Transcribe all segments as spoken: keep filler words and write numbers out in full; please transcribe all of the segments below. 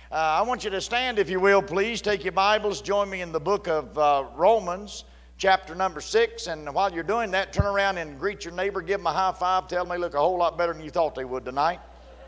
Uh, I want you to stand, if you will, please. Take your Bibles. Join me in the book of uh, Romans, chapter number six. And while you're doing that, turn around and greet your neighbor. Give them a high five. Tell them they look a whole lot better than you thought they would tonight.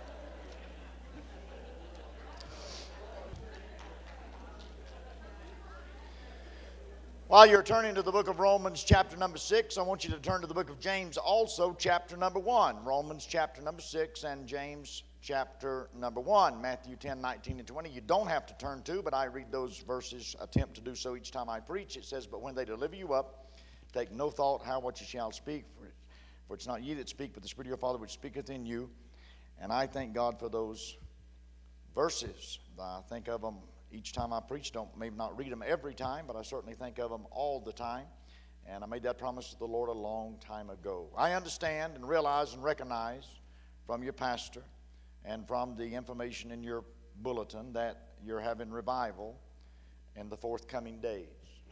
While you're turning to the book of Romans, chapter number six, I want you to turn to the book of James also, chapter number one. Romans, chapter number six, and James, chapter number one. Matthew ten, nineteen, and twenty. You don't have to turn to, but I read those verses, attempt to do so each time I preach. It says, "But when they deliver you up, take no thought how what you shall speak, for, it, for it's not ye that speak, but the Spirit of your Father which speaketh in you." And I thank God for those verses. I think of them each time I preach. Don't maybe not read them every time, but I certainly think of them all the time. And I made that promise to the Lord a long time ago. I understand and realize and recognize from your pastor and from the information in your bulletin that you're having revival in the forthcoming days.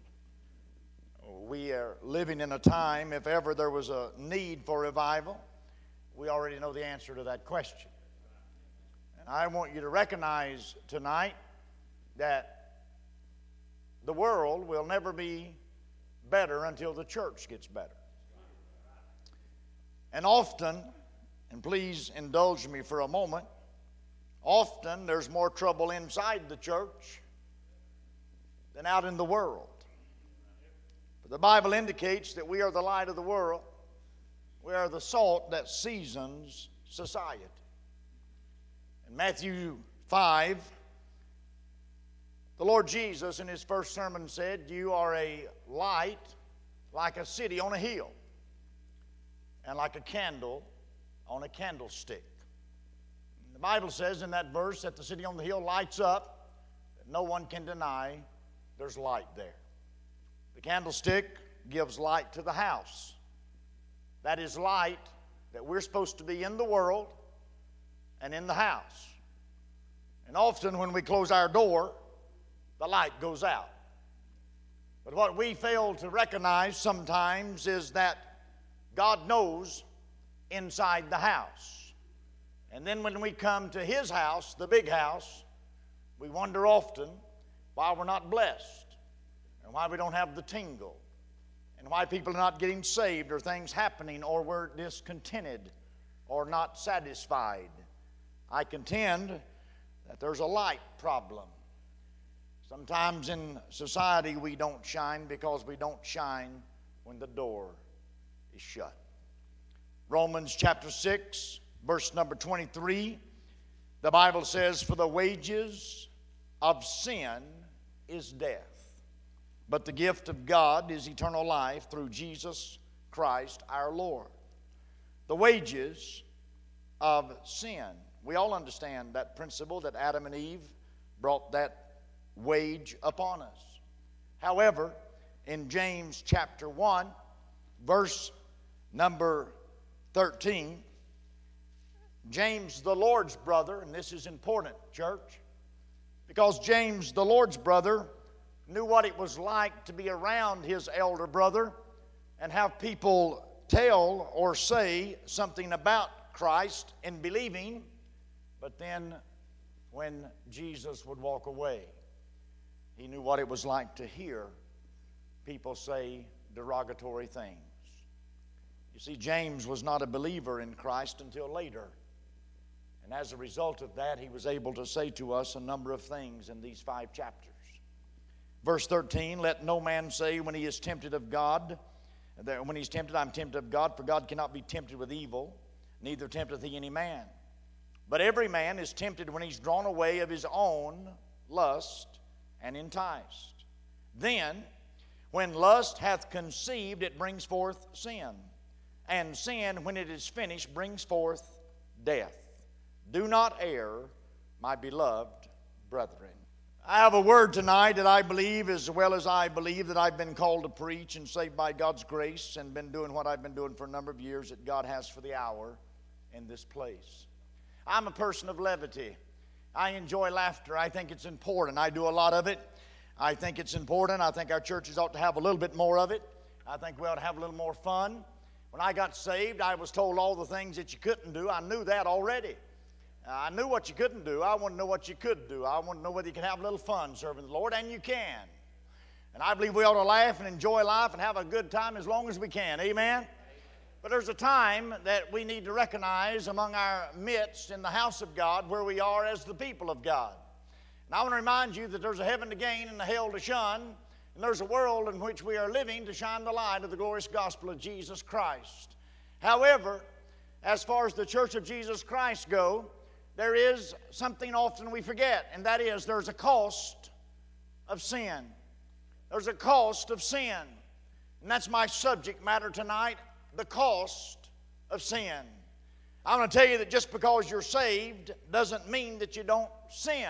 We are living in a time, if ever there was a need for revival, we already know the answer to that question. And I want you to recognize tonight that the world will never be better until the church gets better. And often, and please indulge me for a moment, often there's more trouble inside the church than out in the world. But the Bible indicates that we are the light of the world. We are the salt that seasons society. In Matthew five, the Lord Jesus in his first sermon said, "You are a light like a city on a hill, and like a candle on a candlestick." And the Bible says in that verse that the city on the hill lights up, that no one can deny there's light there. The candlestick gives light to the house. That is light that we're supposed to be in the world and in the house. And often when we close our door, the light goes out. But what we fail to recognize sometimes is that God knows inside the house. And then when we come to his house, the big house, we wonder often why we're not blessed and why we don't have the tingle and why people are not getting saved or things happening or we're discontented or not satisfied. I contend that there's a light problem. Sometimes in society we don't shine because we don't shine when the door is shut. Romans chapter six, verse number twenty-three, the Bible says, "For the wages of sin is death, but the gift of God is eternal life through Jesus Christ our Lord." The wages of sin. We all understand that principle that Adam and Eve brought that wage upon us. However, in James chapter one, verse number thirteen, James the Lord's brother, and this is important, church, because James the Lord's brother knew what it was like to be around his elder brother and have people tell or say something about Christ in believing, but then when Jesus would walk away, he knew what it was like to hear people say derogatory things. You see, James was not a believer in Christ until later. And as a result of that, he was able to say to us a number of things in these five chapters. Verse thirteen, "Let no man say when he is tempted of God, that when he's tempted, I'm tempted of God, for God cannot be tempted with evil, neither tempteth he any man. But every man is tempted when he's drawn away of his own lust and enticed. Then, when lust hath conceived, it brings forth sin. And sin, when it is finished, brings forth death. Do not err, my beloved brethren." I have a word tonight that I believe, as well as I believe that I've been called to preach and saved by God's grace and been doing what I've been doing for a number of years, that God has for the hour in this place. I'm a person of levity. I enjoy laughter. I think it's important. I do a lot of it. I think it's important. I think our churches ought to have a little bit more of it. I think we ought to have a little more fun. When I got saved, I was told all the things that you couldn't do. I knew that already. I knew what you couldn't do. I want to know what you could do. I want to know whether you can have a little fun serving the Lord, and you can. And I believe we ought to laugh and enjoy life and have a good time as long as we can. Amen? But there's a time that we need to recognize among our midst in the house of God where we are as the people of God. And I want to remind you that there's a heaven to gain and a hell to shun, and there's a world in which we are living to shine the light of the glorious gospel of Jesus Christ. However, as far as the church of Jesus Christ go, there is something often we forget, and that is there's a cost of sin. There's a cost of sin. And that's my subject matter tonight, the cost of sin. I'm going to tell you that just because you're saved doesn't mean that you don't sin.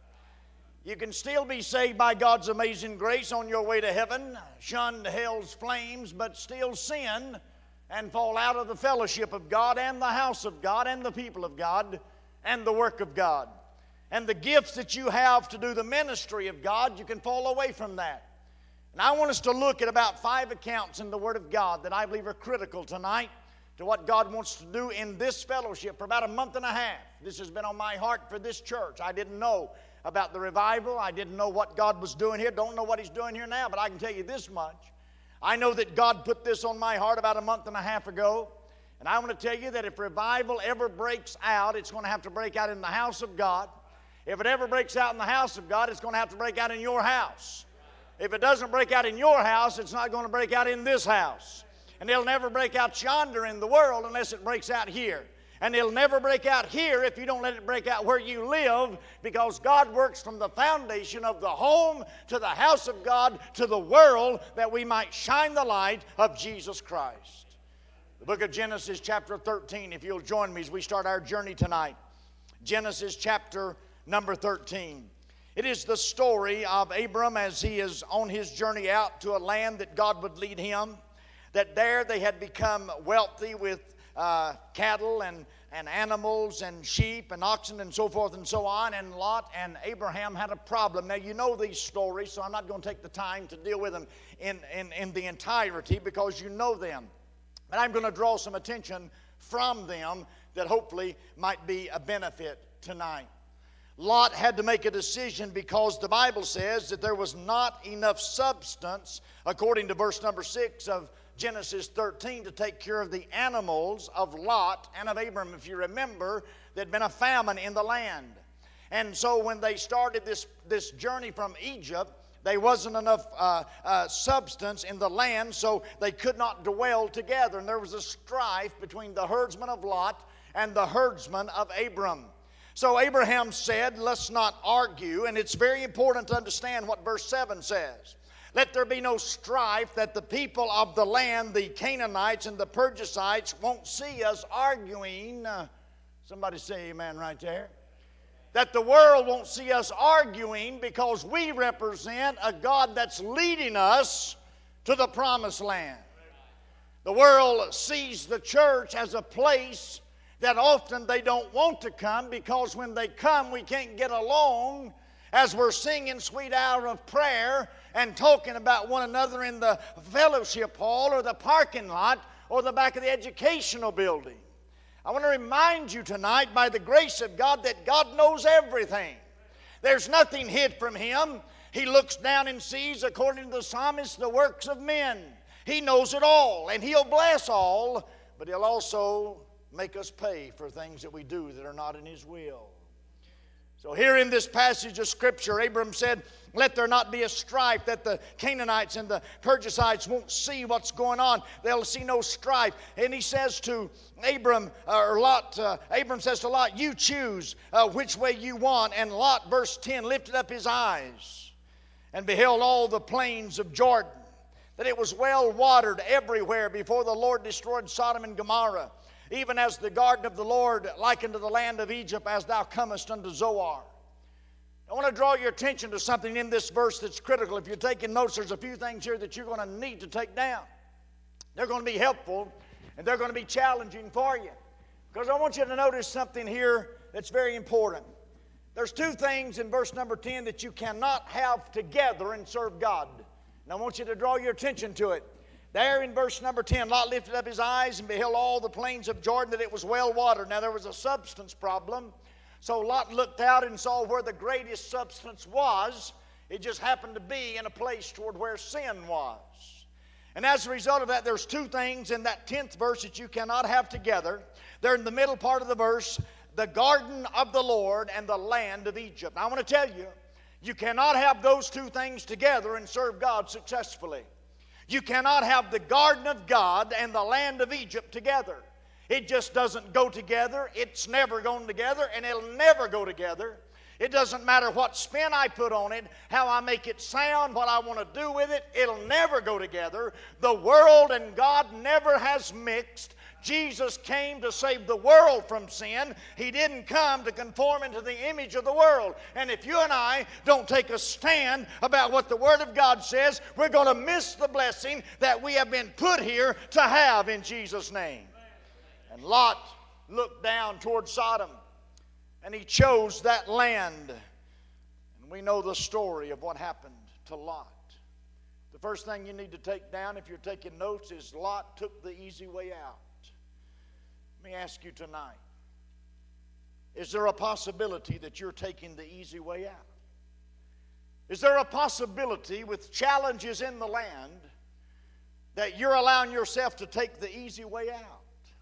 You can still be saved by God's amazing grace on your way to heaven, shun hell's flames, but still sin and fall out of the fellowship of God and the house of God and the people of God and the work of God. And the gifts that you have to do the ministry of God, you can fall away from that. And I want us to look at about five accounts in the Word of God that I believe are critical tonight to what God wants to do in this fellowship for about a month and a half. This has been on my heart for this church. I didn't know about the revival. I didn't know what God was doing here. Don't know what He's doing here now, but I can tell you this much. I know that God put this on my heart about a month and a half ago. And I want to tell you that if revival ever breaks out, it's going to have to break out in the house of God. If it ever breaks out in the house of God, it's going to have to break out in your house. If it doesn't break out in your house, it's not going to break out in this house. And it'll never break out yonder in the world unless it breaks out here. And it'll never break out here if you don't let it break out where you live, because God works from the foundation of the home to the house of God to the world that we might shine the light of Jesus Christ. The book of Genesis chapter thirteen, if you'll join me as we start our journey tonight. Genesis chapter number thirteen. It is the story of Abram as he is on his journey out to a land that God would lead him. That there they had become wealthy with uh, cattle and, and animals and sheep and oxen and so forth and so on. And Lot and Abraham had a problem. Now you know these stories, so I'm not going to take the time to deal with them in, in, in the entirety because you know them. But I'm going to draw some attention from them that hopefully might be a benefit tonight. Lot had to make a decision because the Bible says that there was not enough substance, according to verse number six of Genesis thirteen, to take care of the animals of Lot and of Abram. If you remember, there'd been a famine in the land. And so when they started this, this journey from Egypt, there wasn't enough uh, uh, substance in the land, so they could not dwell together. And there was a strife between the herdsman of Lot and the herdsman of Abram. So Abraham said, let's not argue, and it's very important to understand what verse seven says. Let there be no strife, that the people of the land, the Canaanites and the Perizzites, won't see us arguing. Uh, somebody say amen right there. That the world won't see us arguing because we represent a God that's leading us to the promised land. The world sees the church as a place that often they don't want to come because when they come we can't get along as we're singing sweet hour of prayer and talking about one another in the fellowship hall or the parking lot or the back of the educational building. I want to remind you tonight, by the grace of God, that God knows everything. There's nothing hid from Him. He looks down and sees, according to the psalmist, the works of men. He knows it all, and He'll bless all, but He'll also make us pay for things that we do that are not in His will. So here in this passage of Scripture, Abram said, let there not be a strife, that the Canaanites and the Perizzites won't see what's going on. They'll see no strife. And he says to Abram, or Lot, uh, Abram says to Lot, you choose uh, which way you want. And Lot, verse ten, lifted up his eyes and beheld all the plains of Jordan, that it was well watered everywhere before the Lord destroyed Sodom and Gomorrah, even as the garden of the Lord like unto the land of Egypt, as thou comest unto Zoar. I want to draw your attention to something in this verse that's critical. If you're taking notes, there's a few things here that you're going to need to take down. They're going to be helpful, and they're going to be challenging for you. Because I want you to notice something here that's very important. There's two things in verse number ten that you cannot have together and serve God. And I want you to draw your attention to it. There in verse number ten, Lot lifted up his eyes and beheld all the plains of Jordan, that it was well watered. Now there was a substance problem. So Lot looked out and saw where the greatest substance was. It just happened to be in a place toward where sin was. And as a result of that, there's two things in that tenth verse that you cannot have together. They're in the middle part of the verse, the garden of the Lord and the land of Egypt. Now, I want to tell you, you cannot have those two things together and serve God successfully. You cannot have the garden of God and the land of Egypt together. It just doesn't go together. It's never gone together, and it'll never go together. It doesn't matter what spin I put on it, how I make it sound, what I want to do with it, it'll never go together. The world and God never has mixed. Jesus came to save the world from sin. He didn't come to conform into the image of the world. And if you and I don't take a stand about what the Word of God says, we're going to miss the blessing that we have been put here to have in Jesus' name. And Lot looked down toward Sodom, and he chose that land. And we know the story of what happened to Lot. The first thing you need to take down, if you're taking notes, is Lot took the easy way out. Let me ask you tonight, is there a possibility that you're taking the easy way out? Is there a possibility with challenges in the land that you're allowing yourself to take the easy way out?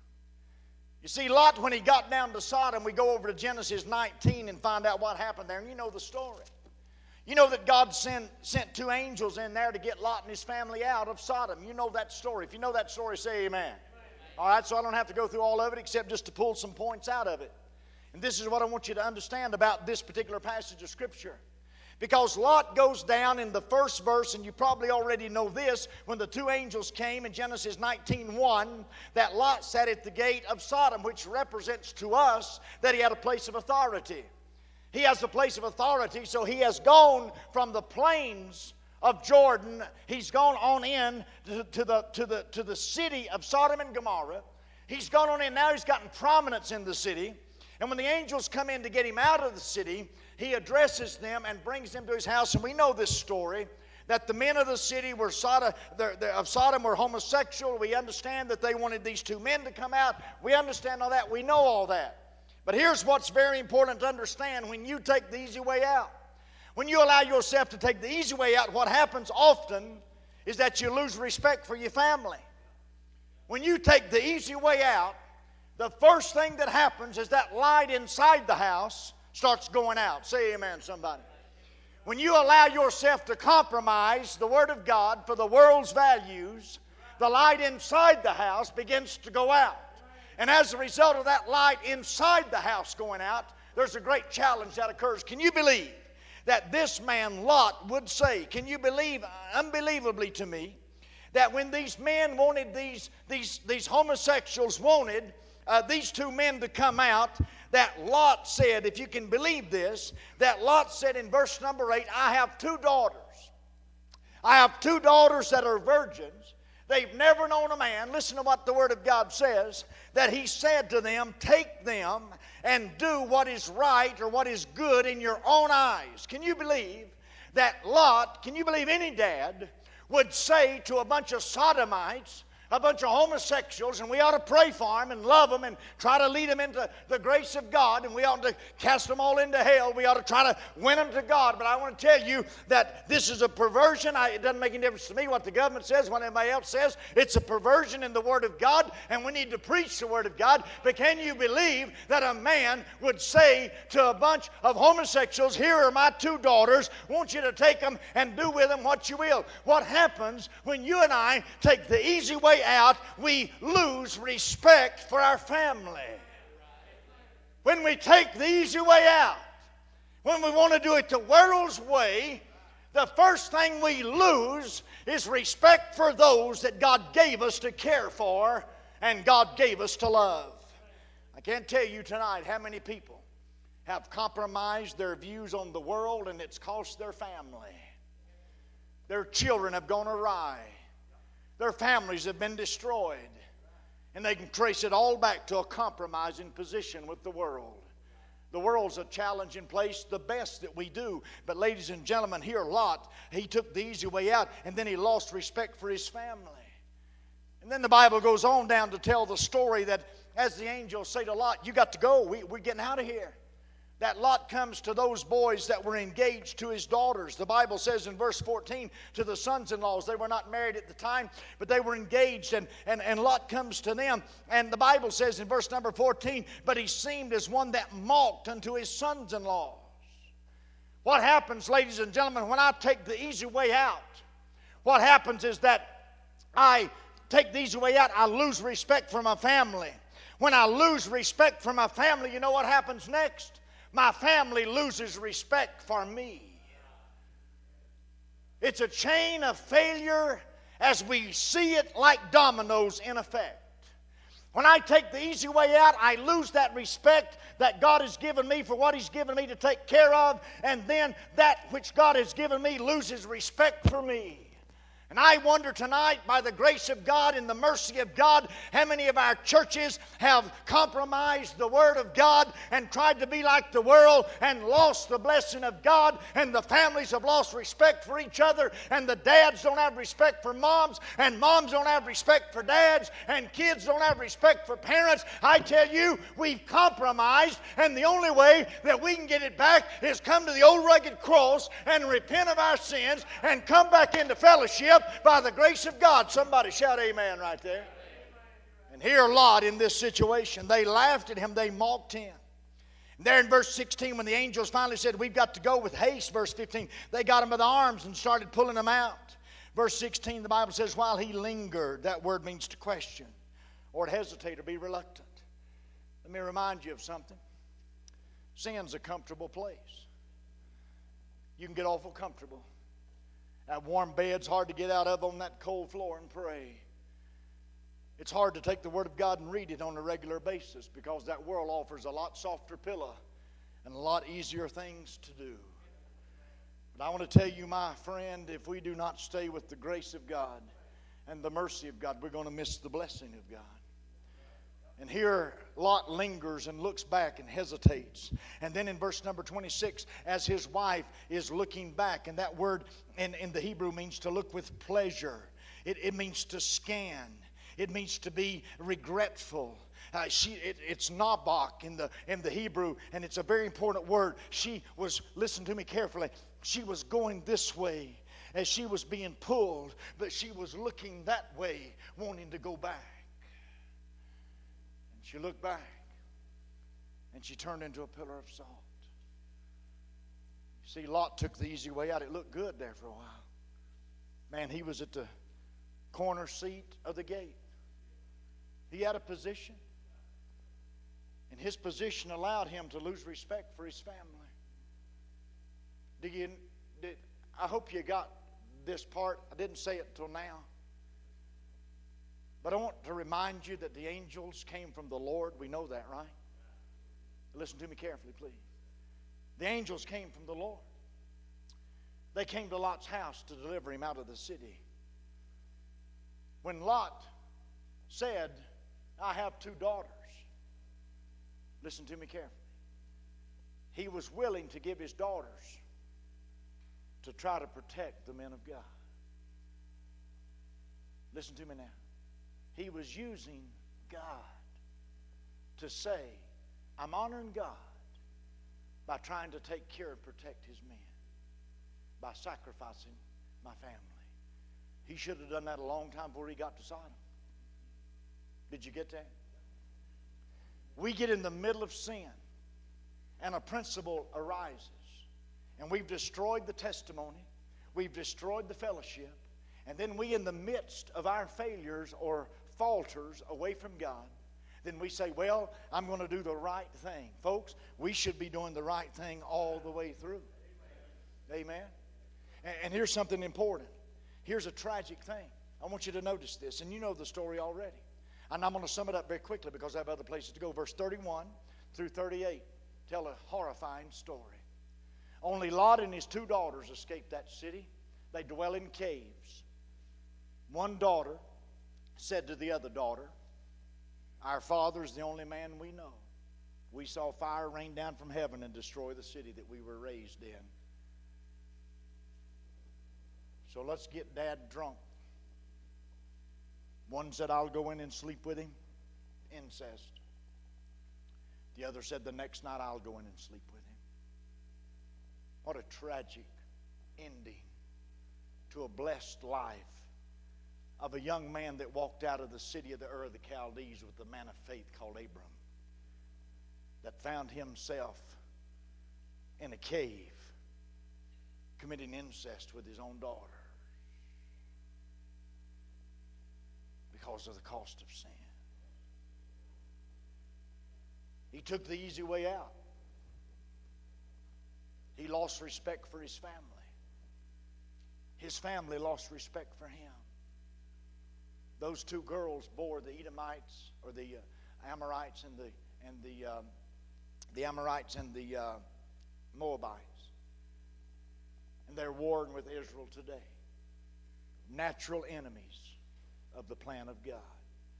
You see, Lot, when he got down to Sodom, we go over to Genesis nineteen and find out what happened there, and you know the story. You know that God sent, sent two angels in there to get Lot and his family out of Sodom. You know that story. If you know that story, say amen. All right, so I don't have to go through all of it except just to pull some points out of it. And this is what I want you to understand about this particular passage of Scripture. Because Lot goes down in the first verse, and you probably already know this, when the two angels came in Genesis nineteen one, that Lot sat at the gate of Sodom, which represents to us that he had a place of authority. He has a place of authority, so he has gone from the plains of Jordan, he's gone on in to, to, the, to, the, to the city of Sodom and Gomorrah. He's gone on in, now he's gotten prominence in the city. And when the angels come in to get him out of the city, he addresses them and brings them to his house. And we know this story, that the men of the city were Sodom, of Sodom were homosexual. We understand that they wanted these two men to come out. We understand all that. We know all that. But here's what's very important to understand when you take the easy way out. When you allow yourself to take the easy way out, what happens often is that you lose respect for your family. When you take the easy way out, the first thing that happens is that light inside the house starts going out. Say amen, somebody. When you allow yourself to compromise the Word of God for the world's values, the light inside the house begins to go out. And as a result of that light inside the house going out, there's a great challenge that occurs. Can you believe that this man Lot would say, can you believe unbelievably to me, that when these men wanted, these, these, these homosexuals wanted uh, these two men to come out, that Lot said, if you can believe this, that Lot said in verse number eight, I have two daughters. I have two daughters that are virgins. They've never known a man. Listen to what the Word of God says, that he said to them, take them and do what is right or what is good in your own eyes. Can you believe that Lot, can you believe any dad would say to a bunch of sodomites, a bunch of homosexuals, and we ought to pray for them and love them and try to lead them into the grace of God, and we ought to cast them all into hell. We ought to try to win them to God. But I want to tell you that this is a perversion. I, it doesn't make any difference to me what the government says, what anybody else says. It's a perversion in the Word of God, and we need to preach the Word of God. But can you believe that a man would say to a bunch of homosexuals, here are my two daughters, I want you to take them and do with them what you will. What happens when you and I take the easy way out? We lose respect for our family. When we take the easy way out, when we want to do it the world's way, the first thing we lose is respect for those that God gave us to care for and God gave us to love. I can't tell you tonight how many people have compromised their views on the world, and it's cost their family. Their children have gone awry. Their families have been destroyed. And they can trace it all back to a compromising position with the world. The world's a challenging place, the best that we do. But ladies and gentlemen, here Lot, he took the easy way out, and then he lost respect for his family. And then the Bible goes on down to tell the story that as the angels say to Lot, you got to go, we, we're getting out of here. that Lot comes to those boys that were engaged to his daughters. The Bible says in verse fourteen, to the sons-in-laws. They were not married at the time, but they were engaged, and, and, and Lot comes to them. And the Bible says in verse number fourteen, but he seemed as one that mocked unto his sons-in-laws. What happens, ladies and gentlemen, when I take the easy way out? What happens is that I take the easy way out, I lose respect for my family. When I lose respect for my family, you know what happens next? My family loses respect for me. It's a chain of failure as we see it like dominoes in effect. When I take the easy way out, I lose that respect that God has given me for what He's given me to take care of, and then that which God has given me loses respect for me. And I wonder tonight, by the grace of God and the mercy of God, how many of our churches have compromised the Word of God and tried to be like the world and lost the blessing of God, and the families have lost respect for each other, and the dads don't have respect for moms, and moms don't have respect for dads, and kids don't have respect for parents. I tell you, we've compromised, and the only way that we can get it back is come to the old rugged cross and repent of our sins and come back into fellowship by the grace of God. Somebody shout amen right there. And here Lot in this situation, they laughed at him, they mocked him. And there in verse sixteen, when the angels finally said, we've got to go with haste, verse fifteen, they got him by the arms and started pulling him out. Verse sixteen, the Bible says, while he lingered, that word means to question or to hesitate or be reluctant. Let me remind you of something. Sin's a comfortable place. You can get awful comfortable. That warm bed's hard to get out of on that cold floor and pray. It's hard to take the Word of God and read it on a regular basis because that world offers a lot softer pillow and a lot easier things to do. But I want to tell you, my friend, if we do not stay with the grace of God and the mercy of God, we're going to miss the blessing of God. And here Lot lingers and looks back and hesitates. And then in verse number twenty-six, as his wife is looking back, and that word in, in the Hebrew means to look with pleasure. It, it means to scan. It means to be regretful. Uh, she, it, it's nabak in the, in the Hebrew, and it's a very important word. She was, listen to me carefully, she was going this way as she was being pulled, but she was looking that way, wanting to go back. She looked back, and she turned into a pillar of salt. You see, Lot took the easy way out. It looked good there for a while. Man, he was at the corner seat of the gate. He had a position, and his position allowed him to lose respect for his family. Do you? Did, I hope you got this part. I didn't say it until now. But I want to remind you that the angels came from the Lord. We know that, right? Listen to me carefully, please. The angels came from the Lord. They came to Lot's house to deliver him out of the city. When Lot said, I have two daughters, listen to me carefully. He was willing to give his daughters to try to protect the men of God. Listen to me now. He was using God to say, I'm honoring God by trying to take care and protect His men, by sacrificing my family. He should have done that a long time before he got to Sodom. Did you get that? We get in the middle of sin, and a principle arises, and we've destroyed the testimony, we've destroyed the fellowship, and then we, in the midst of our failures or falters away from God, then we say, well, I'm going to do the right thing. Folks, we should be doing the right thing all the way through. Amen? And, and here's something important. Here's a tragic thing. I want you to notice this, and you know the story already. And I'm going to sum it up very quickly because I have other places to go. Verse thirty-one through thirty-eight tell a horrifying story. Only Lot and his two daughters escaped that city. They dwell in caves. One daughter said to the other daughter, our father is the only man we know. We saw fire rain down from heaven and destroy the city that we were raised in. So let's get Dad drunk. One said, I'll go in and sleep with him. Incest. The other said, the next night I'll go in and sleep with him. What a tragic ending to a blessed life of a young man that walked out of the city of the Ur of the Chaldees with a man of faith called Abram, that found himself in a cave committing incest with his own daughter because of the cost of sin. He took the easy way out. He lost respect for his family. His family lost respect for him. Those two girls bore the Edomites, or the uh, Amorites and the and the um, the Amorites and the uh, Moabites, and they're warring with Israel today. Natural enemies of the plan of God.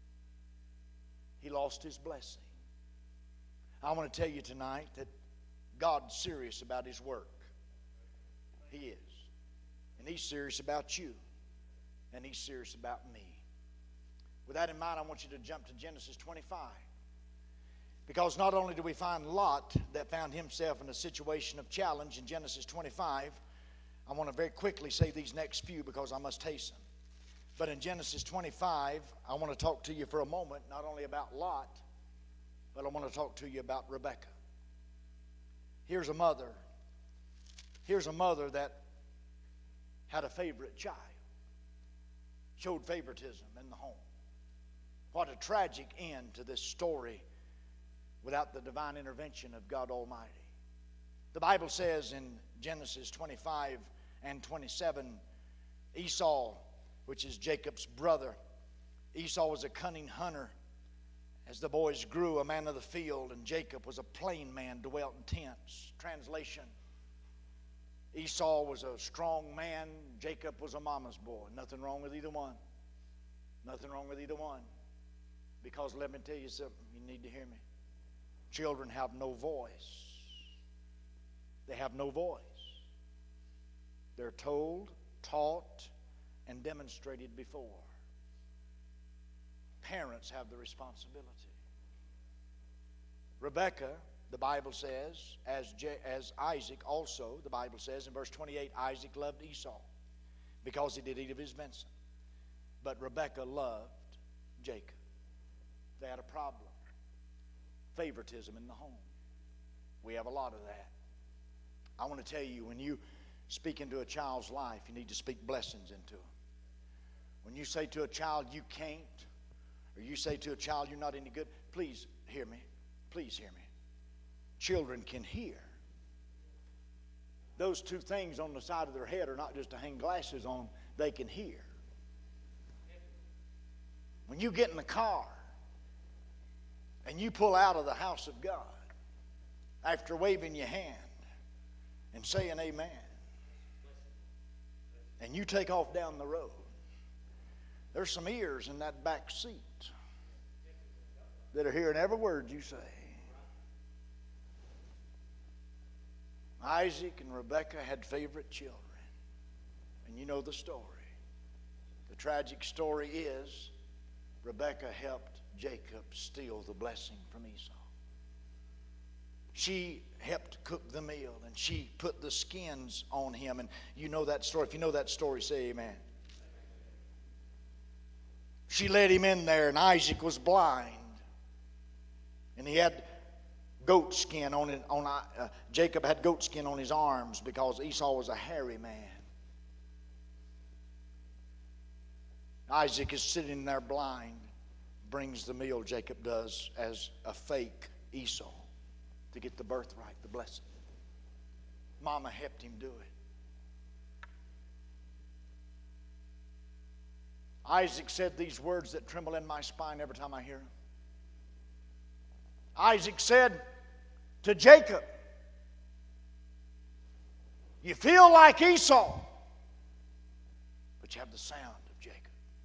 He lost his blessing. I want to tell you tonight that God's serious about His work. He is. And He's serious about you. And He's serious about me. With that in mind, I want you to jump to Genesis twenty-five. Because not only do we find Lot that found himself in a situation of challenge in Genesis twenty-five, I want to very quickly say these next few because I must hasten. But in Genesis twenty-five, I want to talk to you for a moment, not only about Lot, but I want to talk to you about Rebekah. Here's a mother. Here's a mother that had a favorite child. Showed favoritism in the home. What a tragic end to this story without the divine intervention of God Almighty. The Bible says in Genesis twenty-five and twenty-seven, Esau, which is Jacob's brother, Esau was a cunning hunter. As the boys grew, a man of the field, and Jacob was a plain man, dwelt in tents. Translation: Esau was a strong man, Jacob was a mama's boy. Nothing wrong with either one. Nothing wrong with either one. Because let me tell you something, you need to hear me. Children have no voice. They have no voice. They're told, taught, and demonstrated before. Parents have the responsibility. Rebekah, the Bible says, as, Je- as Isaac also, the Bible says in verse twenty-eight, Isaac loved Esau because he did eat of his venison. But Rebekah loved Jacob. They had a problem. Favoritism in the home. We have a lot of that. I want to tell you, when you speak into a child's life, you need to speak blessings into them. When you say to a child, you can't, or you say to a child, you're not any good, please hear me. Please hear me. Children can hear. Those two things on the side of their head are not just to hang glasses on, they can hear. When you get in the car and you pull out of the house of God after waving your hand and saying amen, and you take off down the road, there's some ears in that back seat that are hearing every word you say. Isaac and Rebekah had favorite children. And you know the story. The tragic story is Rebekah helped Jacob steal the blessing from Esau. She helped cook the meal, and she put the skins on him. And you know that story. If you know that story, say amen. She led him in there, and Isaac was blind. And he had goat skin on it. On, uh, Jacob had goat skin on his arms because Esau was a hairy man. Isaac is sitting there blind, brings the meal, Jacob does, as a fake Esau to get the birthright, the blessing. Mama helped him do it. Isaac said these words that tremble in my spine every time I hear them. Isaac said to Jacob, you feel like Esau, but you have the sound of Jacob.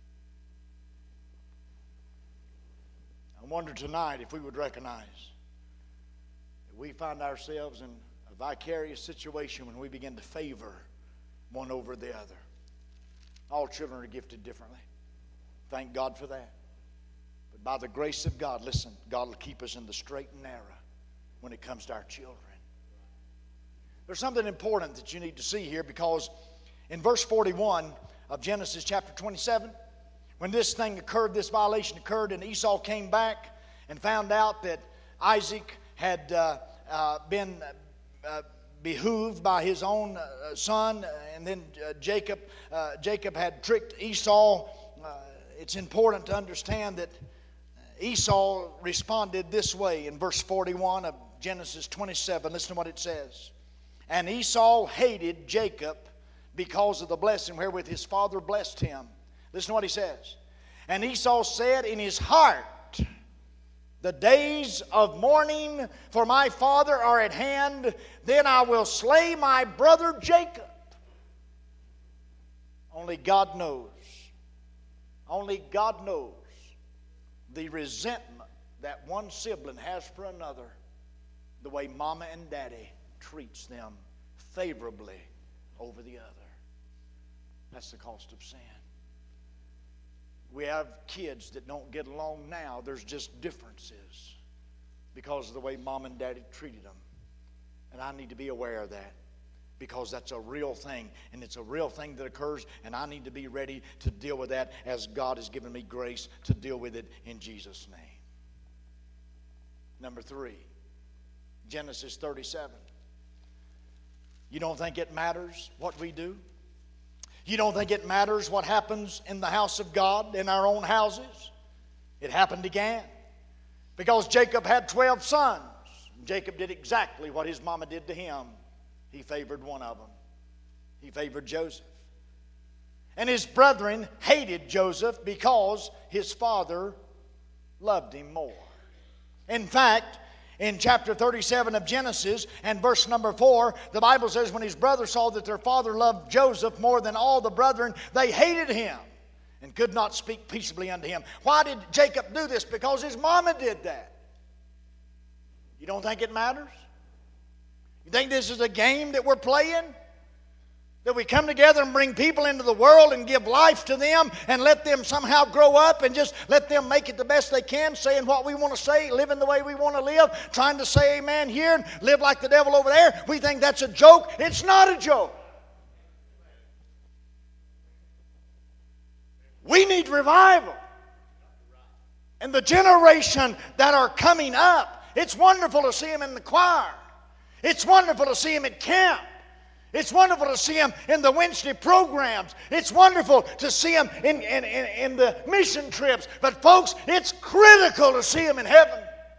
I wonder tonight if we would recognize that we find ourselves in a vicarious situation when we begin to favor one over the other. All children are gifted differently. Thank God for that. But by the grace of God, listen, God will keep us in the straight and narrow when it comes to our children. There's something important that you need to see here, because in verse forty-one of Genesis chapter twenty-seven, when this thing occurred, this violation occurred, and Esau came back and found out that Isaac had uh, uh, been uh, behooved by his own uh, son, and then uh, Jacob, uh, Jacob had tricked Esau. Uh, it's important to understand that Esau responded this way in verse forty-one of Genesis twenty-seven. Listen to what it says. And Esau hated Jacob because of the blessing wherewith his father blessed him. Listen to what he says. And Esau said in his heart, the days of mourning for my father are at hand, then I will slay my brother Jacob. Only God knows. Only God knows the resentment that one sibling has for another, the way mama and daddy treats them favorably over the other. That's the cost of sin. We have kids that don't get along now. There's just differences because of the way mom and daddy treated them. And I need to be aware of that, because that's a real thing, and it's a real thing that occurs, and I need to be ready to deal with that as God has given me grace to deal with it in Jesus' name. Number three, Genesis thirty-seven. You don't think it matters what we do? You don't think it matters what happens in the house of God, in our own houses? It happened again. Because Jacob had twelve sons. Jacob did exactly what his mama did to him. He favored one of them. He favored Joseph. And his brethren hated Joseph because his father loved him more. In fact, in chapter thirty-seven of Genesis and verse number four, the Bible says when his brothers saw that their father loved Joseph more than all the brethren, they hated him and could not speak peaceably unto him. Why did Jacob do this? Because his mama did that. You don't think it matters? You think this is a game that we're playing? That we come together and bring people into the world and give life to them and let them somehow grow up and just let them make it the best they can, saying what we want to say, living the way we want to live, trying to say amen here and live like the devil over there. We think that's a joke. It's not a joke. We need revival. And the generation that are coming up, it's wonderful to see them in the choir. It's wonderful to see them at camp. It's wonderful to see them in the Wednesday programs. It's wonderful to see them in, in, in, in the mission trips. But folks, it's critical to see them in heaven.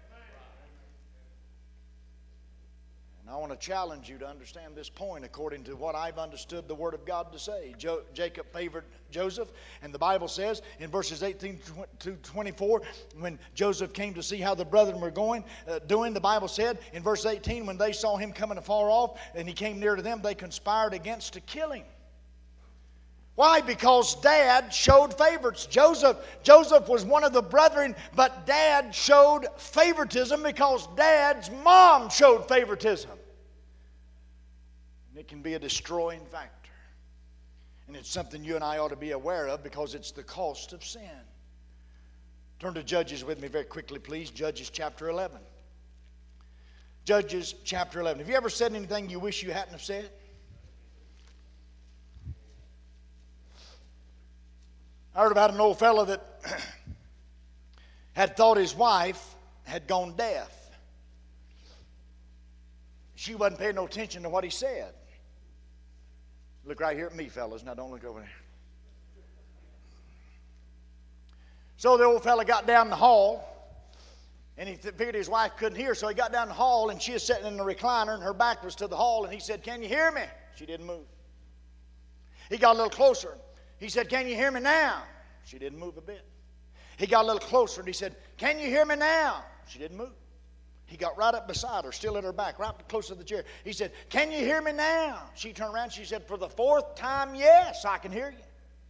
And I want to challenge you to understand this point according to what I've understood the Word of God to say. Jo- Jacob favored Joseph, and the Bible says in verses eighteen to twenty-four, when Joseph came to see how the brethren were going, uh, doing, the Bible said in verse eighteen, when they saw him coming afar off and he came near to them, they conspired against to kill him. Why? Because Dad showed favorites. Joseph, Joseph was one of the brethren, but Dad showed favoritism because Dad's mom showed favoritism. And it can be a destroying factor. And it's something you and I ought to be aware of because it's the cost of sin. Turn to Judges with me very quickly, please. Judges chapter eleven. Judges chapter eleven. Have you ever said anything you wish you hadn't have said? I heard about an old fellow that had thought his wife had gone deaf. She wasn't paying no attention to what he said. Look right here at me, fellas. Now don't look over there. So the old fellow got down the hall, and he figured his wife couldn't hear, so he got down the hall, and she was sitting in the recliner, and her back was to the hall, and he said, "Can you hear me?" She didn't move. He got a little closer. He said, "Can you hear me now?" She didn't move a bit. He got a little closer, and he said, "Can you hear me now?" She didn't move. He got right up beside her, still at her back, right close to the chair. He said, "Can you hear me now?" She turned around, she said, "For the fourth time, yes, I can hear you."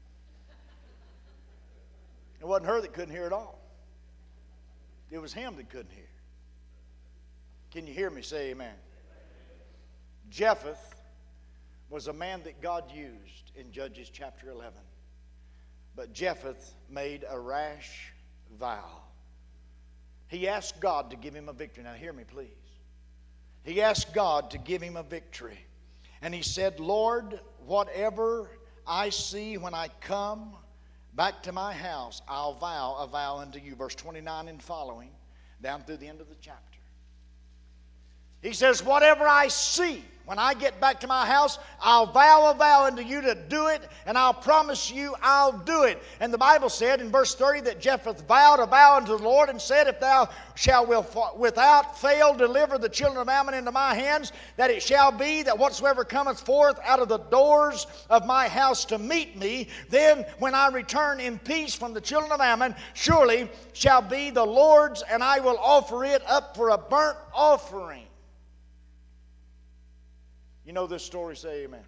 It wasn't her that couldn't hear at all. It was him that couldn't hear. Can you hear me? Say amen. Jephthah was a man that God used in Judges chapter eleven. But Jephthah made a rash vow. He asked God to give him a victory. Now hear me, please. he asked God to give him a victory. And he said, Lord, whatever I see when I come back to my house, I'll vow a vow unto you. Verse twenty-nine and following, down through the end of the chapter. He says, whatever I see when I get back to my house, I'll vow a vow unto you to do it, and I'll promise you I'll do it. And the Bible said in verse thirty that Jephthah vowed a vow unto the Lord and said, if thou shalt without fail deliver the children of Ammon into my hands, that it shall be that whatsoever cometh forth out of the doors of my house to meet me, then when I return in peace from the children of Ammon, surely shall be the Lord's, and I will offer it up for a burnt offering. You know this story, say amen.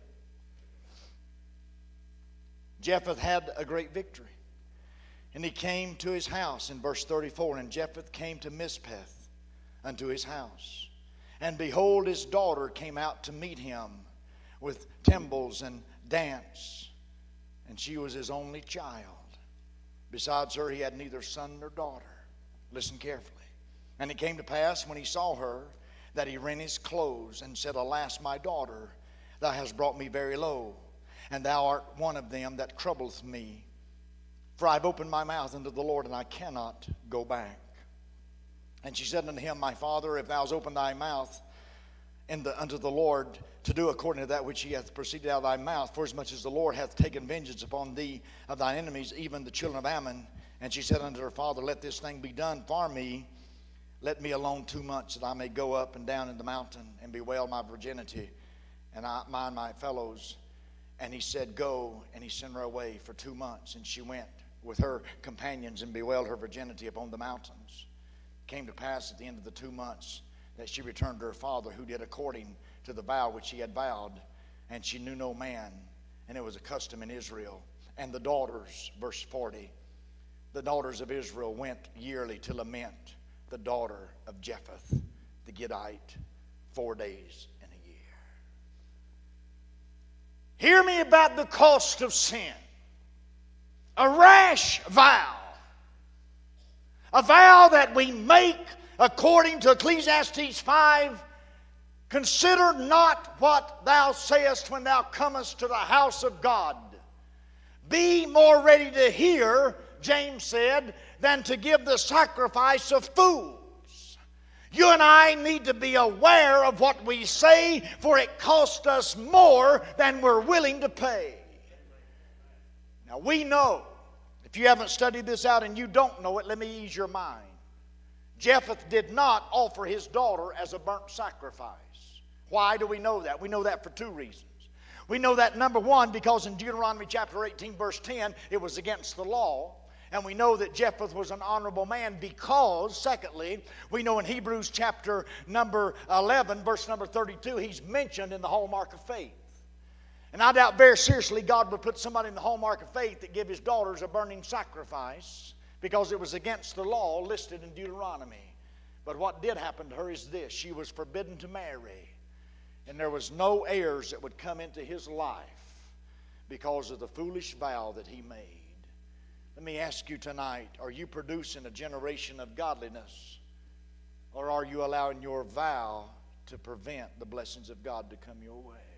Jephthah had a great victory. And he came to his house in verse thirty-four. And Jephthah came to Mizpeh unto his house. And behold, his daughter came out to meet him with timbrels and dance. And she was his only child. Besides her, he had neither son nor daughter. Listen carefully. And it came to pass when he saw her, that he rent his clothes and said, alas, my daughter, thou hast brought me very low, and thou art one of them that troubleth me. For I have opened my mouth unto the Lord, and I cannot go back. And she said unto him, my father, if thou hast opened thy mouth in the, unto the Lord to do according to that which he hath proceeded out of thy mouth, forasmuch as the Lord hath taken vengeance upon thee of thine enemies, even the children of Ammon. And she said unto her father, let this thing be done for me. Let me alone two months, that I may go up and down in the mountain and bewail my virginity, and I mind my fellows. And he said, go. And he sent her away for two months. And she went with her companions and bewailed her virginity upon the mountains. It came to pass at the end of the two months that she returned to her father, who did according to the vow which he had vowed. And she knew no man, and it was a custom in Israel. And the daughters, verse forty, the daughters of Israel went yearly to lament the daughter of Jephthah the Gittite four days in a year. Hear me about the cost of sin. A rash vow. A vow that we make according to Ecclesiastes five. Consider not what thou sayest when thou comest to the house of God. Be more ready to hear, James said, than to give the sacrifice of fools. You and I need to be aware of what we say, for it costs us more than we're willing to pay. Now we know, if you haven't studied this out and you don't know it, let me ease your mind. Jephthah did not offer his daughter as a burnt sacrifice. Why do we know that? We know that for two reasons. We know that, number one, because in Deuteronomy chapter eighteen, verse ten, it was against the law. And we know that Jephthah was an honorable man because, secondly, we know in Hebrews chapter number eleven, verse number thirty-two, he's mentioned in the hallmark of faith. And I doubt very seriously God would put somebody in the hallmark of faith that give his daughters a burning sacrifice because it was against the law listed in Deuteronomy. But what did happen to her is this. She was forbidden to marry. And there was no heirs that would come into his life because of the foolish vow that he made. Let me ask you tonight, are you producing a generation of godliness? Or are you allowing your vow to prevent the blessings of God to come your way?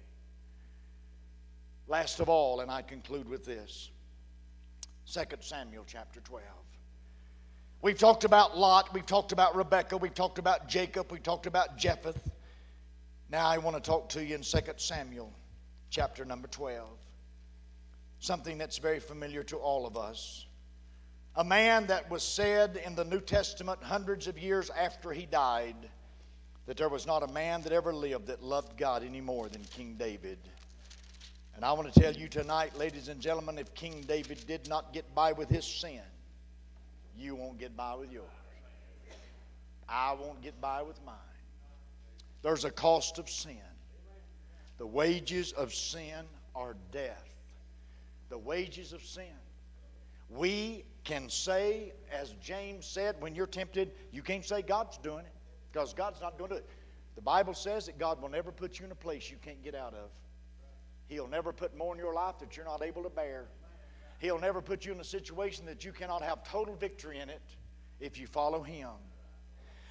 Last of all, and I conclude with this, Second Samuel chapter twelve. We've talked about Lot, we've talked about Rebekah, we've talked about Jacob, we've talked about Jephthah. Now I want to talk to you in Second Samuel chapter number twelve. Something that's very familiar to all of us. A man that was said in the New Testament hundreds of years after he died that there was not a man that ever lived that loved God any more than King David. And I want to tell you tonight, ladies and gentlemen, if King David did not get by with his sin, you won't get by with yours. I won't get by with mine. There's a cost of sin. The wages of sin are death. The wages of sin. We can say, as James said, when you're tempted, you can't say God's doing it, because God's not going to do it. The Bible says that God will never put you in a place you can't get out of. He'll never put more in your life that you're not able to bear. He'll never put you in a situation that you cannot have total victory in it if you follow Him.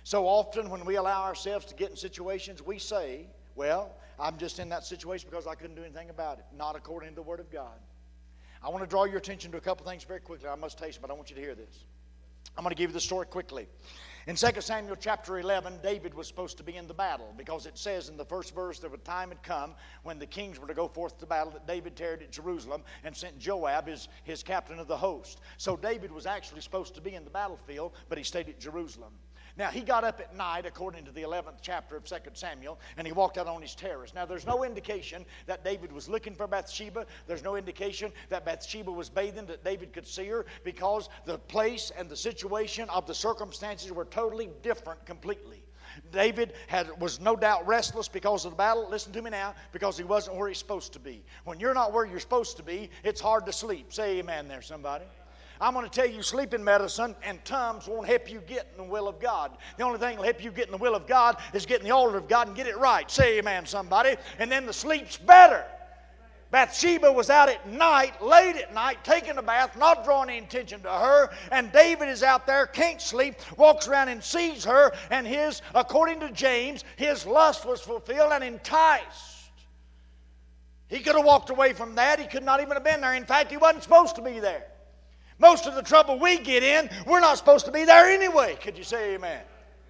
So often when we allow ourselves to get in situations, we say, well, I'm just in that situation because I couldn't do anything about it. Not according to the Word of God. I want to draw your attention to a couple things very quickly. I must tell you, but I want you to hear this. I'm going to give you the story quickly. In Second Samuel chapter eleven, David was supposed to be in the battle because it says in the first verse that a time had come when the kings were to go forth to battle, that David tarried at Jerusalem and sent Joab, his, his captain of the host. So David was actually supposed to be in the battlefield, but he stayed at Jerusalem. Now, he got up at night, according to the eleventh chapter of Second Samuel, and he walked out on his terrace. Now, there's no indication that David was looking for Bathsheba. There's no indication that Bathsheba was bathing, that David could see her, because the place and the situation of the circumstances were totally different completely. David had, was no doubt restless because of the battle. Listen to me now, because he wasn't where he's supposed to be. When you're not where you're supposed to be, it's hard to sleep. Say amen there, somebody. I'm going to tell you, sleeping medicine and Tums won't help you get in the will of God. The only thing that will help you get in the will of God is get in the altar of God and get it right. Say amen, somebody. And then the sleep's better. Bathsheba was out at night, late at night, taking a bath, not drawing any attention to her. And David is out there, can't sleep, walks around and sees her. And his, according to James, his lust was fulfilled and enticed. He could have walked away from that. He could not even have been there. In fact, he wasn't supposed to be there. Most of the trouble we get in, we're not supposed to be there anyway. Could you say amen?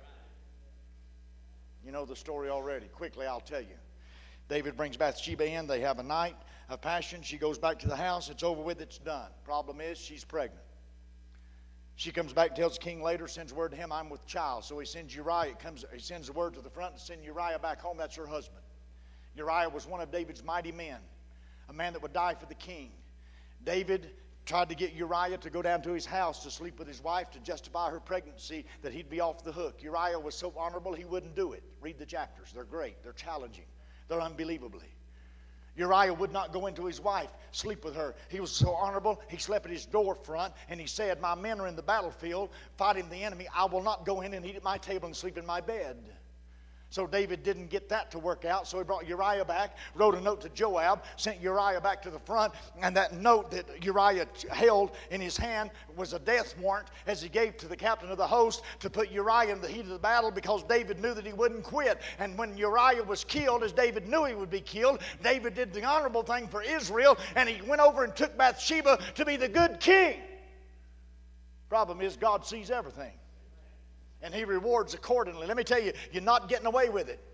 You know the story already. Quickly, I'll tell you. David brings Bathsheba in. They have a night of passion. She goes back to the house. It's over with. It's done. Problem is, she's pregnant. She comes back, tells the king later, sends word to him, I'm with child. So he sends Uriah. It comes, he sends the word to the front to send Uriah back home. That's her husband. Uriah was one of David's mighty men, a man that would die for the king. David tried to get Uriah to go down to his house to sleep with his wife to justify her pregnancy, that he'd be off the hook. Uriah was so honorable he wouldn't do it. Read the chapters. They're great. They're challenging. They're unbelievably. Uriah would not go into his wife, sleep with her. He was so honorable, he slept at his door front, and he said, my men are in the battlefield fighting the enemy. I will not go in and eat at my table and sleep in my bed. So David didn't get that to work out, so he brought Uriah back, wrote a note to Joab, sent Uriah back to the front, and that note that Uriah held in his hand was a death warrant as he gave to the captain of the host to put Uriah in the heat of the battle, because David knew that he wouldn't quit. And when Uriah was killed, as David knew he would be killed, David did the honorable thing for Israel, and he went over and took Bathsheba to be the good king. Problem is, God sees everything. And he rewards accordingly. Let me tell you, you're not getting away with it.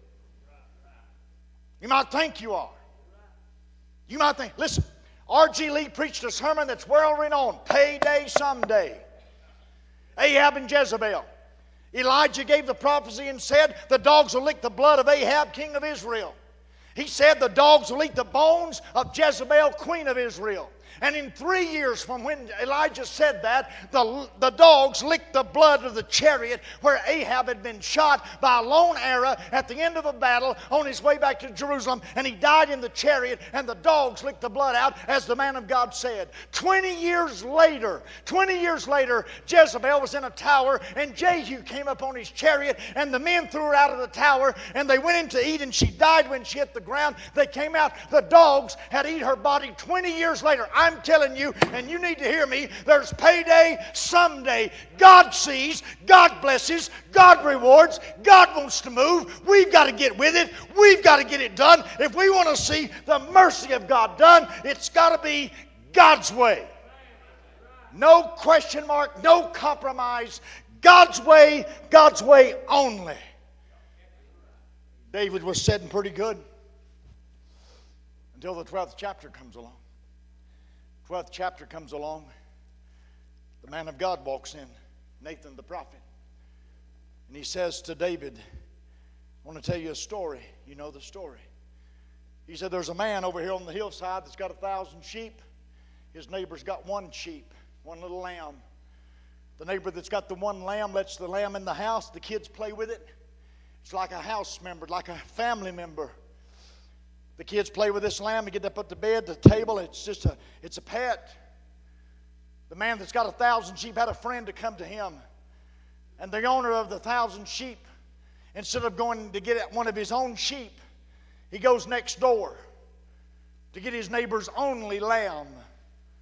You might think you are. You might think, listen, R G Lee preached a sermon that's well renowned, Payday Someday. Ahab and Jezebel. Elijah gave the prophecy and said, the dogs will lick the blood of Ahab, king of Israel. He said the dogs will eat the bones of Jezebel, queen of Israel. And in three years from when Elijah said that, the, the dogs licked the blood of the chariot where Ahab had been shot by a lone arrow at the end of a battle on his way back to Jerusalem. And he died in the chariot, and the dogs licked the blood out, as the man of God said. Twenty years later, twenty years later, Jezebel was in a tower, and Jehu came up on his chariot, and the men threw her out of the tower, and they went in to eat, and she died when she hit the ground. They came out, the dogs had eaten her body. Twenty years later, I'm telling you, and you need to hear me, there's payday someday. God sees, God blesses, God rewards, God wants to move. We've got to get with it. We've got to get it done. If we want to see the mercy of God done, it's got to be God's way. No question mark, no compromise. God's way, God's way only. David was sitting pretty good until the twelfth chapter comes along. twelfth chapter comes along. The man of God walks in, Nathan the prophet. And he says to David, I want to tell you a story. You know the story. He said, there's a man over here on the hillside that's got a thousand sheep. His neighbor's got one sheep, one little lamb. The neighbor that's got the one lamb lets the lamb in the house. The kids play with it. It's like a house member, like a family member. The kids play with this lamb. They get up at the bed, the table. It's just a, it's a pet. The man that's got a thousand sheep had a friend to come to him. And the owner of the thousand sheep, instead of going to get at one of his own sheep, he goes next door to get his neighbor's only lamb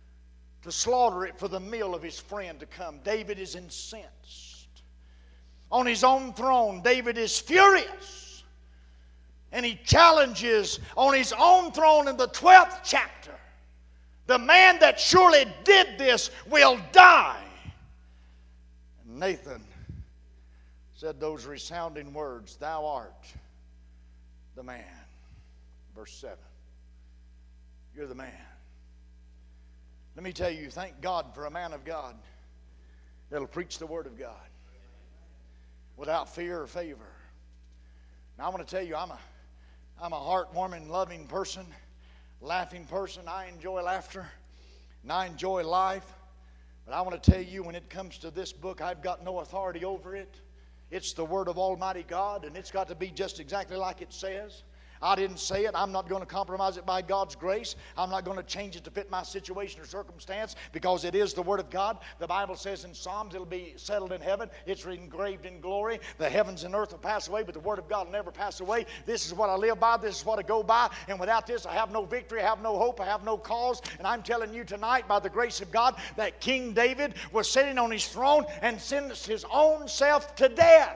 to slaughter it for the meal of his friend to come. David is incensed. on his own throne. David is furious. And he challenges on his own throne in the twelfth chapter. The man that surely did this will die. And Nathan said those resounding words, thou art the man. Verse seven. You're the man. Let me tell you, thank God for a man of God that'll preach the word of God without fear or favor. Now I want to tell you, I'm a I'm a heartwarming, loving person, laughing person. I enjoy laughter and I enjoy life. But I want to tell you, when it comes to this book, I've got no authority over it. It's the word of Almighty God, and it's got to be just exactly like it says. I didn't say it. I'm not going to compromise it by God's grace. I'm not going to change it to fit my situation or circumstance, because it is the Word of God. The Bible says in Psalms it'll be settled in heaven. It's engraved in glory. The heavens and earth will pass away, but the Word of God will never pass away. This is what I live by. This is what I go by. And without this, I have no victory. I have no hope. I have no cause. And I'm telling you tonight, by the grace of God, that King David was sitting on his throne and sentenced his own self to death.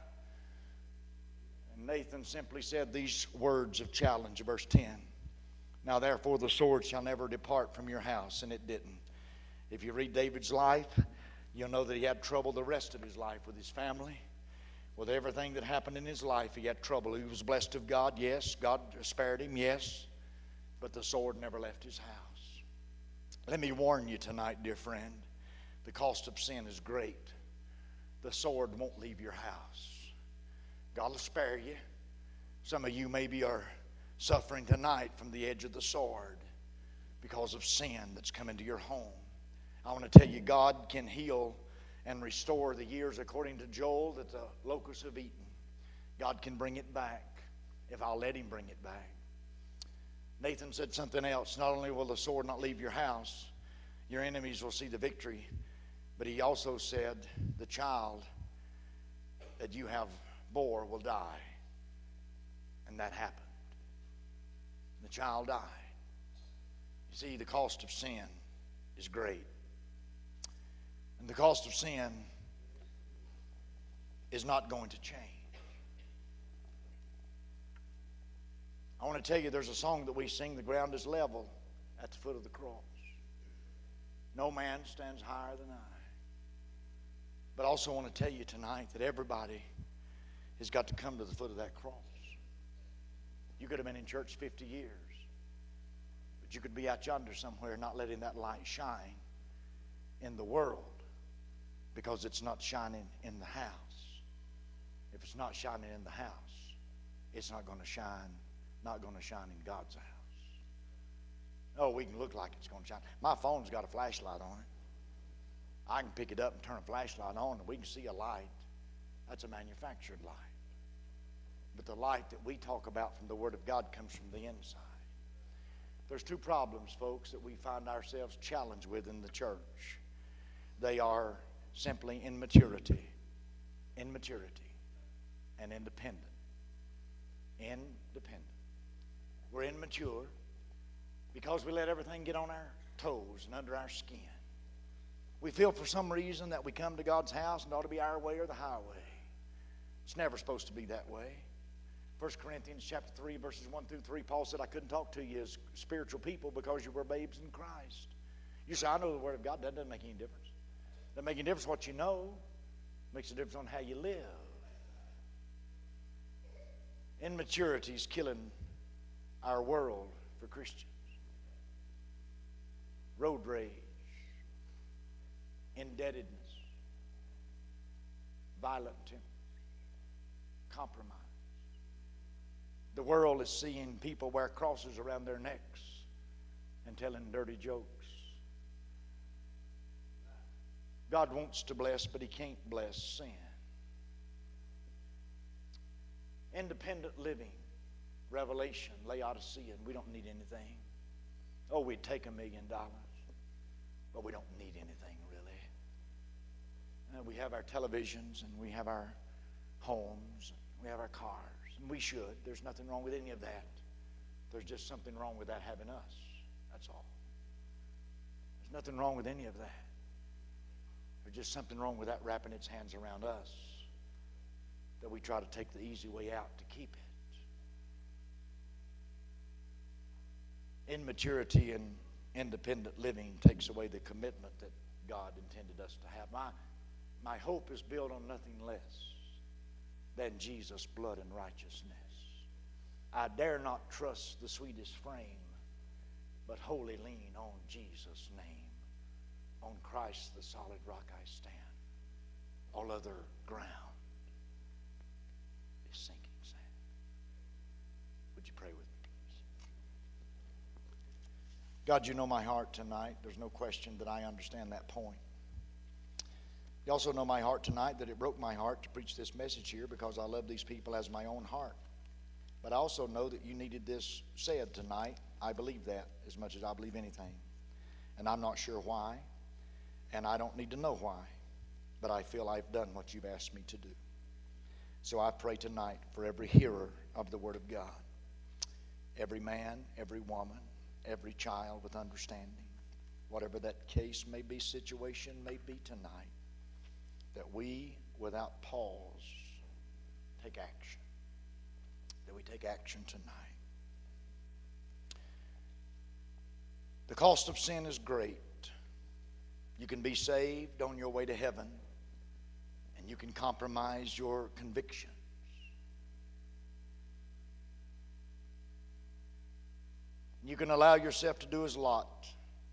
Nathan simply said these words of challenge, verse ten. Now therefore the sword shall never depart from your house. And it didn't. If you read David's life, you'll know that he had trouble the rest of his life with his family. With everything that happened in his life, he had trouble. He was blessed of God, yes. God spared him, yes. But the sword never left his house. Let me warn you tonight, dear friend, the cost of sin is great. The sword won't leave your house. God will spare you. Some of you maybe are suffering tonight from the edge of the sword because of sin that's come into your home. I want to tell you, God can heal and restore the years, according to Joel, that the locusts have eaten. God can bring it back if I'll let him bring it back. Nathan said something else. Not only will the sword not leave your house, your enemies will see the victory, but he also said the child that you have bore will die. And that happened. The child died. You see, the cost of sin is great. And the cost of sin is not going to change. I want to tell you, there's a song that we sing, the ground is level at the foot of the cross. No man stands higher than I. But I also want to tell you tonight that everybody has got to come to the foot of that cross. You could have been in church fifty years, but you could be out yonder somewhere not letting that light shine in the world because it's not shining in the house. If it's not shining in the house, it's not going to shine, not going to shine in God's house. Oh, we can look like it's going to shine. My phone's got a flashlight on it. I can pick it up and turn a flashlight on and we can see a light. That's a manufactured light. But the light that we talk about from the Word of God comes from the inside. There's two problems, folks, that we find ourselves challenged with in the church. They are simply immaturity, immaturity, and independent. Independent. We're immature because we let everything get on our toes and under our skin. We feel for some reason that we come to God's house and it ought to be our way or the highway. It's never supposed to be that way. First Corinthians chapter three, verses one through three, Paul said, I couldn't talk to you as spiritual people because you were babes in Christ. You say, I know the Word of God. That doesn't make any difference. It doesn't make any difference what you know. It makes a difference on how you live. Immaturity is killing our world for Christians. Road rage, indebtedness, violent temper, compromise. The world is seeing people wear crosses around their necks and telling dirty jokes. God wants to bless, but He can't bless sin. Independent living, Revelation, Laodicea, and we don't need anything. Oh, we'd take a million dollars, but we don't need anything really. Uh, we have our televisions and we have our homes, and we have our cars. And we should. There's nothing wrong with any of that. There's just something wrong with that having us. That's all. There's nothing wrong with any of that. There's just something wrong with that wrapping its hands around us. that we try to take the easy way out to keep it. Immaturity and independent living takes away the commitment that God intended us to have. My, my hope is built on nothing less than Jesus' blood and righteousness. I dare not trust the sweetest frame, but wholly lean on Jesus' name. On Christ, the solid rock I stand. All other ground is sinking sand. Would you pray with me, please? God, you know my heart tonight. There's no question that I understand that point. You also know my heart tonight, that it broke my heart to preach this message here because I love these people as my own heart. But I also know that you needed this said tonight. I believe that as much as I believe anything. And I'm not sure why, and I don't need to know why, but I feel I've done what you've asked me to do. So I pray tonight for every hearer of the Word of God, every man, every woman, every child with understanding, whatever that case may be, situation may be tonight, that we, without pause, take action. That we take action tonight. The cost of sin is great. You can be saved on your way to heaven, and you can compromise your convictions. You can allow yourself to do his lot.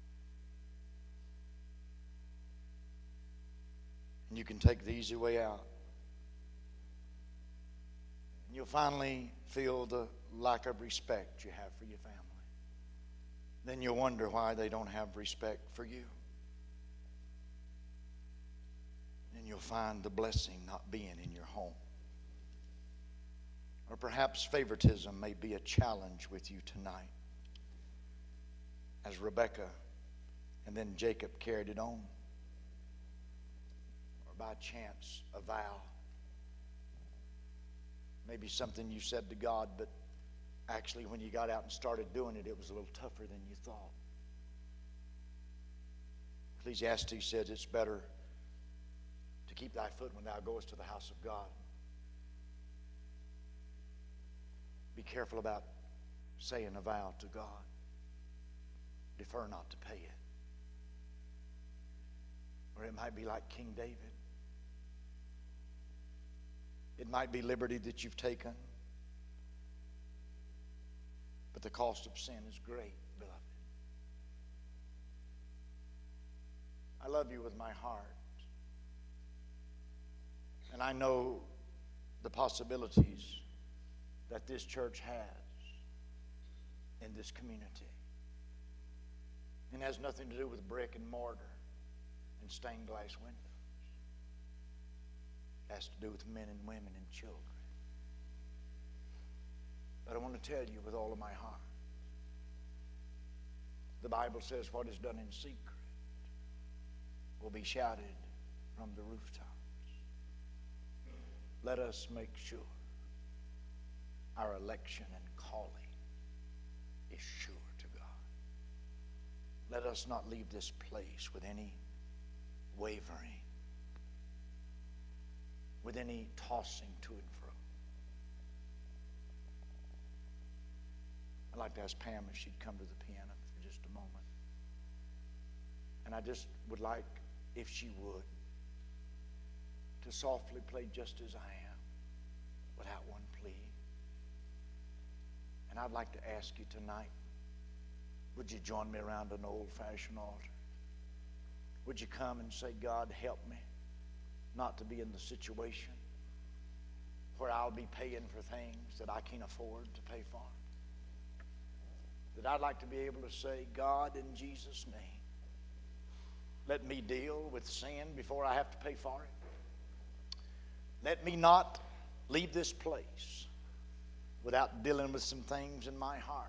And you can take the easy way out. And you'll finally feel the lack of respect you have for your family. Then you'll wonder why they don't have respect for you. And you'll find the blessing not being in your home. Or perhaps favoritism may be a challenge with you tonight. As Rebekah and then Jacob carried it on. Or by chance, a vow. Maybe something you said to God, but actually when you got out and started doing it, it was a little tougher than you thought. Ecclesiastes says it's better to keep thy foot when thou goest to the house of God. Be careful about saying a vow to God. Defer not to pay it. Or it might be like King David. It might be liberty that you've taken. But the cost of sin is great, beloved. I love you with my heart. And I know the possibilities that this church has in this community. It has nothing to do with brick and mortar and stained glass windows. It has to do with men and women and children. But I want to tell you with all of my heart, the Bible says what is done in secret will be shouted from the rooftops. Let us make sure our election and calling is sure to God. Let us not leave this place with any wavering, with any tossing to and fro. I'd like to ask Pam if she'd come to the piano for just a moment. And I just would like, if she would, to softly play Just As I Am without one plea. And I'd like to ask you tonight, would you join me around an old-fashioned altar? Would you come and say, God, help me not to be in the situation where I'll be paying for things that I can't afford to pay for? That I'd like to be able to say, God, in Jesus' name, let me deal with sin before I have to pay for it. Let me not leave this place without dealing with some things in my heart.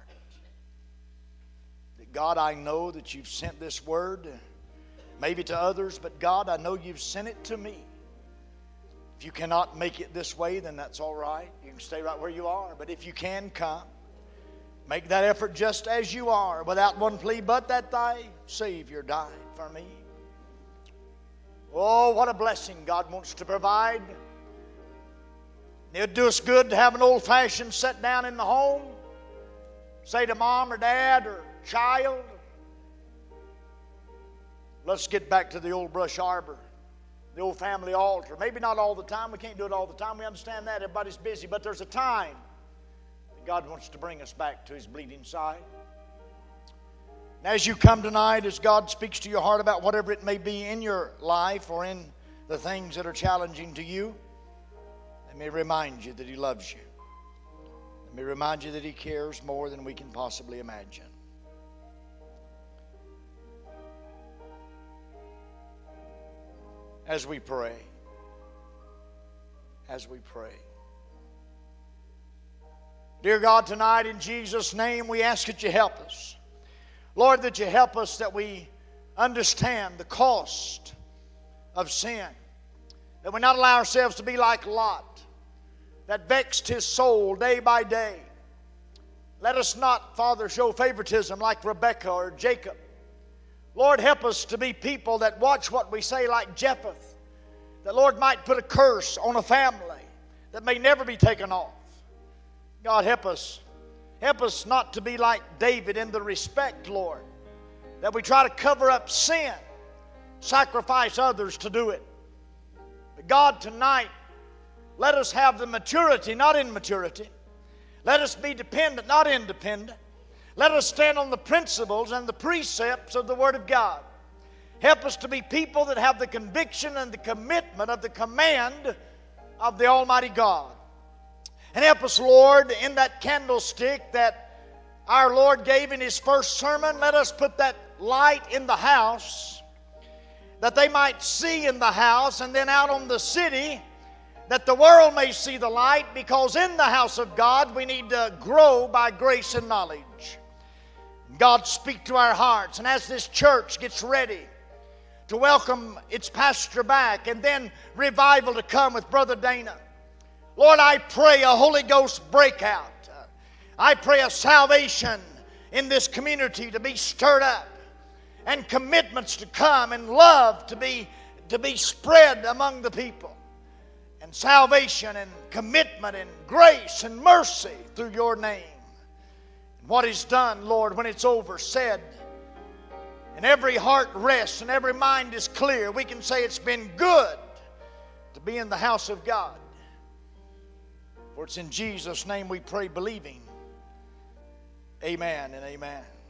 That God, I know that you've sent this word maybe to others, but God, I know you've sent it to me. If you cannot make it this way, then that's all right. You can stay right where you are. But if you can come, make that effort just as you are, without one plea, but that thy Savior died for me. Oh, what a blessing God wants to provide It'd do us good to have an old-fashioned sit down in the home. Say to mom or dad or child, let's get back to the old brush arbor, the old family altar. Maybe not all the time. We can't do it all the time. We understand that. Everybody's busy. But there's a time that God wants to bring us back to His bleeding side. And as you come tonight, as God speaks to your heart about whatever it may be in your life or in the things that are challenging to you, let me remind you that He loves you. Let me remind you that He cares more than we can possibly imagine. As we pray, as we pray. Dear God, tonight in Jesus' name we ask that you help us. Lord, that you help us that we understand the cost of sin. That we not allow ourselves to be like Lot, that vexed his soul day by day. Let us not, Father, show favoritism like Rebekah or Jacob. Lord, help us to be people that watch what we say like Jephthah. That Lord might put a curse on a family that may never be taken off. God, help us. Help us not to be like David in the respect, Lord, that we try to cover up sin, sacrifice others to do it. But God, tonight, let us have the maturity, not immaturity. Let us be dependent, not independent. Let us stand on the principles and the precepts of the Word of God. Help us to be people that have the conviction and the commitment of the command of the Almighty God. And help us, Lord, in that candlestick that our Lord gave in His first sermon, let us put that light in the house, that they might see in the house, and then out on the city, that the world may see the light, because in the house of God we need to grow by grace and knowledge. God, speak to our hearts. And as this church gets ready to welcome its pastor back, and then revival to come with Brother Dana, Lord, I pray a Holy Ghost breakout. I pray a salvation in this community to be stirred up, and commitments to come, and love to be, to be spread among the people, and salvation and commitment and grace and mercy through your name. And what is done, Lord, when it's over, said, and every heart rests and every mind is clear, we can say it's been good to be in the house of God. For it's in Jesus' name we pray, believing. Amen and amen.